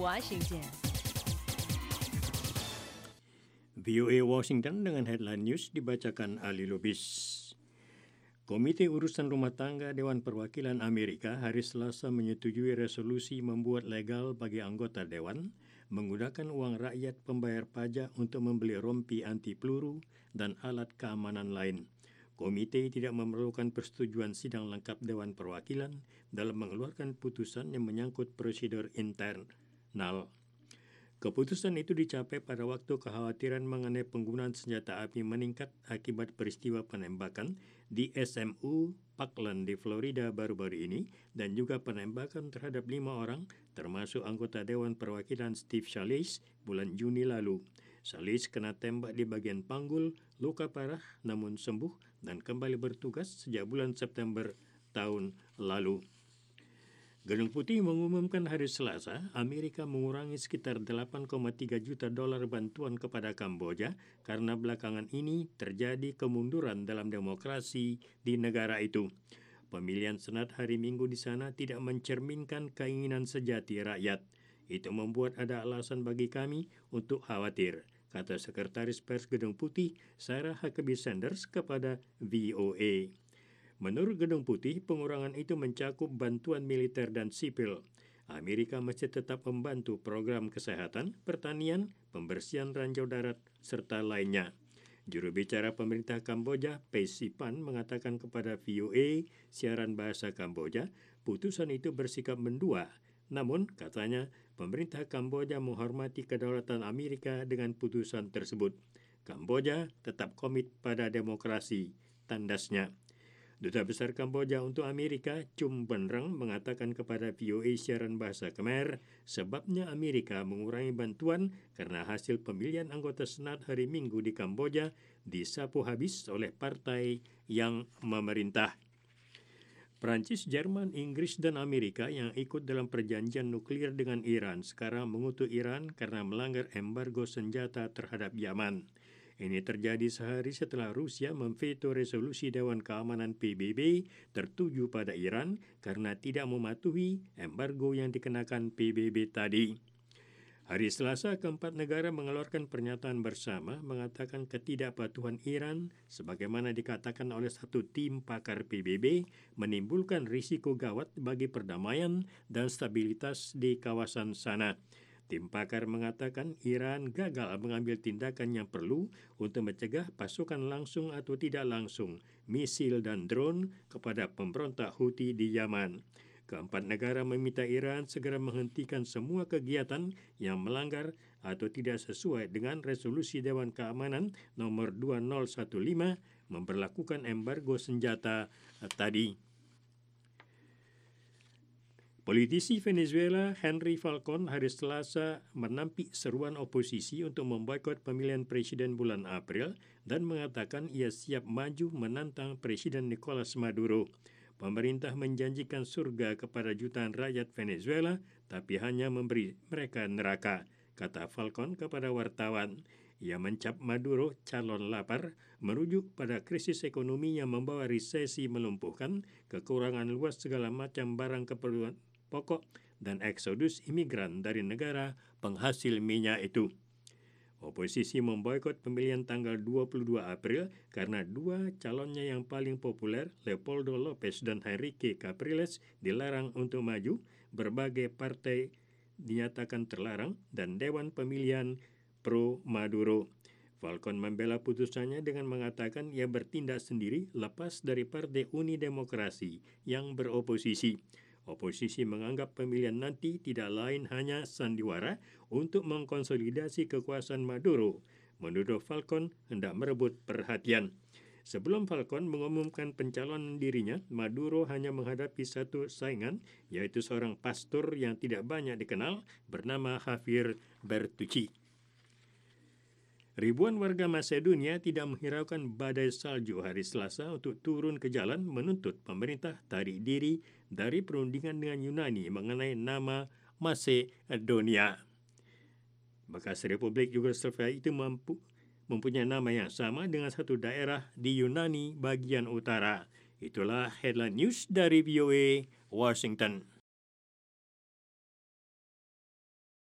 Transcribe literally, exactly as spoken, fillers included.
Washington. V O A Washington dengan headline news dibacakan Ali Lubis. Komite Urusan Rumah Tangga Dewan Perwakilan Amerika hari Selasa menyetujui resolusi membuat legal bagi anggota Dewan menggunakan uang rakyat pembayar pajak untuk membeli rompi anti peluru dan alat keamanan lain. Komite tidak memerlukan persetujuan sidang lengkap Dewan Perwakilan dalam mengeluarkan putusan yang menyangkut prosedur internal. Keputusan itu dicapai pada waktu kekhawatiran mengenai penggunaan senjata api meningkat akibat peristiwa penembakan di S M U Parkland di Florida baru-baru ini dan juga penembakan terhadap lima orang termasuk anggota Dewan Perwakilan Steve Scalise bulan Juni lalu. Scalise kena tembak di bagian panggul, luka parah namun sembuh dan kembali bertugas sejak bulan September tahun lalu. Gedung Putih mengumumkan hari Selasa, Amerika mengurangi sekitar delapan koma tiga juta dolar bantuan kepada Kamboja karena belakangan ini terjadi kemunduran dalam demokrasi di negara itu. Pemilihan Senat hari Minggu di sana tidak mencerminkan keinginan sejati rakyat. Itu membuat ada alasan bagi kami untuk khawatir, kata Sekretaris Pers Gedung Putih Sarah Huckabee Sanders kepada V O A. Menurut Gedung Putih, pengurangan itu mencakup bantuan militer dan sipil. Amerika masih tetap membantu program kesehatan, pertanian, pembersihan ranjau darat, serta lainnya. Juru bicara pemerintah Kamboja, Phay Siphan, mengatakan kepada V O A siaran bahasa Kamboja, putusan itu bersikap mendua. Namun, katanya, pemerintah Kamboja menghormati kedaulatan Amerika dengan putusan tersebut. Kamboja tetap komit pada demokrasi, tandasnya. Duta Besar Kamboja untuk Amerika, Chum Benrang, mengatakan kepada V O A siaran bahasa Khmer, sebabnya Amerika mengurangi bantuan karena hasil pemilihan anggota Senat hari Minggu di Kamboja disapu habis oleh partai yang memerintah. Perancis, Jerman, Inggris, dan Amerika yang ikut dalam perjanjian nuklir dengan Iran sekarang mengutuk Iran karena melanggar embargo senjata terhadap Yaman. Ini terjadi sehari setelah Rusia memveto resolusi Dewan Keamanan P B B tertuju pada Iran karena tidak mematuhi embargo yang dikenakan P B B tadi. Hari Selasa, keempat negara mengeluarkan pernyataan bersama mengatakan ketidakpatuhan Iran, sebagaimana dikatakan oleh satu tim pakar P B B, menimbulkan risiko gawat bagi perdamaian dan stabilitas di kawasan sana. Tim pakar mengatakan Iran gagal mengambil tindakan yang perlu untuk mencegah pasukan langsung atau tidak langsung, misil dan drone kepada pemberontak Houthi di Yaman. Keempat negara meminta Iran segera menghentikan semua kegiatan yang melanggar atau tidak sesuai dengan resolusi Dewan Keamanan nomor dua nol satu lima memberlakukan embargo senjata tadi. Politisi Venezuela Henry Falcon hari Selasa menampik seruan oposisi untuk memboikot pemilihan presiden bulan April dan mengatakan ia siap maju menantang Presiden Nicolas Maduro. Pemerintah menjanjikan surga kepada jutaan rakyat Venezuela, tapi hanya memberi mereka neraka, kata Falcon kepada wartawan. Ia mencap Maduro calon lapar, merujuk pada krisis ekonomi yang membawa resesi melumpuhkan, kekurangan luas segala macam barang keperluan pokok, dan eksodus imigran dari negara penghasil minyak itu. Oposisi memboikot pemilihan tanggal dua puluh dua April karena dua calonnya yang paling populer, Leopoldo Lopez dan Henrique Capriles, dilarang untuk maju, berbagai partai dinyatakan terlarang, dan Dewan Pemilihan pro-Maduro. Falcon membela putusannya dengan mengatakan ia bertindak sendiri lepas dari Partai Uni Demokrasi yang beroposisi. Oposisi menganggap pemilihan nanti tidak lain hanya sandiwara untuk mengkonsolidasi kekuasaan Maduro. Menurut Falcon, hendak merebut perhatian. Sebelum Falcon mengumumkan pencalonan dirinya, Maduro hanya menghadapi satu saingan, yaitu seorang pastor yang tidak banyak dikenal bernama Javier Bertucci. Ribuan warga Macedonia tidak menghiraukan badai salju hari Selasa untuk turun ke jalan menuntut pemerintah tarik diri dari perundingan dengan Yunani mengenai nama Macedonia. Bekas Republik Yugoslavia itu mampu, mempunyai nama yang sama dengan satu daerah di Yunani bagian utara. Itulah headline news dari V O A Washington.